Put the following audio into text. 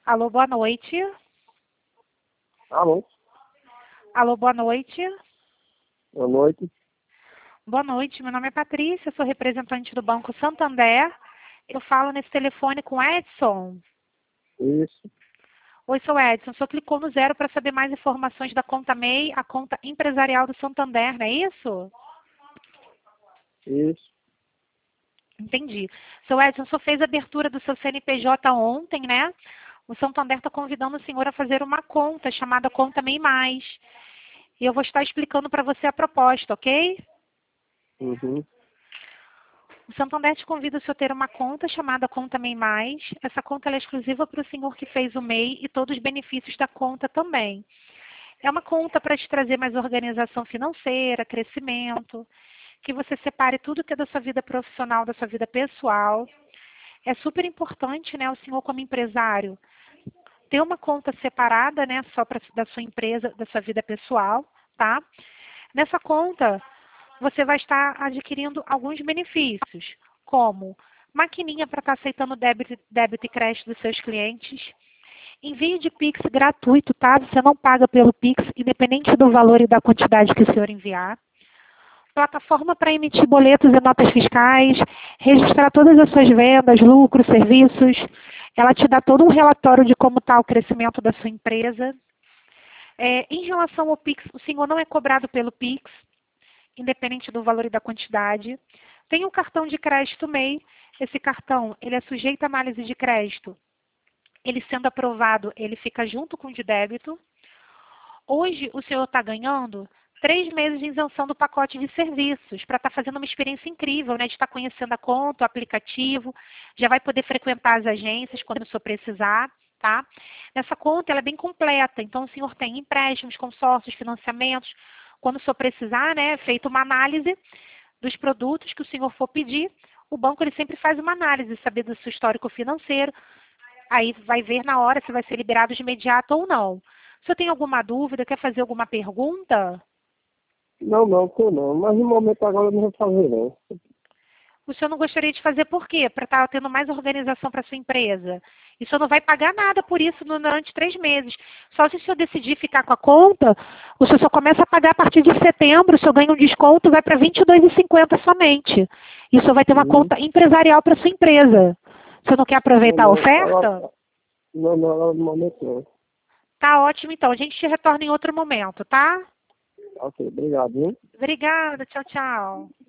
Alô, boa noite. Alô, Alô, boa noite. boa noite. Boa noite, meu nome é Patrícia, sou representante do Banco Santander. Eu falo nesse telefone com Edson. Isso, Oi, sou Edson. O senhor clicou no 0 para saber mais informações da conta MEI, a conta empresarial do Santander, não é isso? isso. Entendi. Seu Edson, o senhor fez a abertura do seu CNPJ ontem, né? O Santander está convidando o senhor a fazer uma conta chamada Conta MEI Mais. E eu vou estar explicando para você a proposta, ok? Uhum. O Santander te convida a senhor ter uma conta chamada Conta MEI Mais. Essa conta ela é exclusiva para o senhor que fez o MEI e todos os benefícios da conta também. É uma conta para te trazer mais organização financeira, crescimento, que você separe tudo que é da sua vida profissional, da sua vida pessoal. É super importante, né, o senhor como empresário, ter uma conta separada, né, só da sua empresa, da sua vida pessoal, tá? Nessa conta, você vai estar adquirindo alguns benefícios, como maquininha para estar aceitando débito e crédito dos seus clientes, envio de Pix gratuito, tá? Você não paga pelo Pix, independente do valor e da quantidade que o senhor enviar. Plataforma para emitir boletos e notas fiscais, registrar todas as suas vendas, lucros, serviços. Ela te dá todo um relatório de como está o crescimento da sua empresa. Em relação ao Pix, o senhor não é cobrado pelo Pix, independente do valor e da quantidade. Tem um cartão de crédito MEI. Esse cartão, ele é sujeito à análise de crédito. Ele sendo aprovado, ele fica junto com o de débito. Hoje, o senhor está ganhando 3 meses de isenção do pacote de serviços, para estar fazendo uma experiência incrível, né? De estar conhecendo a conta, o aplicativo, já vai poder frequentar as agências quando o senhor precisar, tá? Nessa conta, ela é bem completa, então o senhor tem empréstimos, consórcios, financiamentos. Quando o senhor precisar, né, feita uma análise dos produtos que o senhor for pedir, o banco ele sempre faz uma análise, saber do seu histórico financeiro, aí vai ver na hora se vai ser liberado de imediato ou não. O senhor tem alguma dúvida, quer fazer alguma pergunta? Não, tô não. Mas no momento agora eu não vou fazer, não. O senhor não gostaria de fazer por quê? Para estar tendo mais organização para sua empresa. E o senhor não vai pagar nada por isso durante 3 meses. Só se o senhor decidir ficar com a conta, o senhor só começa a pagar a partir de setembro, o senhor ganha um desconto, vai para R$ 22,50 somente. E o senhor vai ter uma Uhum. conta empresarial para sua empresa. O senhor não quer aproveitar a Não. oferta? Agora no momento não. Tá ótimo, então. A gente te retorna em outro momento, tá? Ok, obrigado, hein? Obrigada. Tchau, tchau.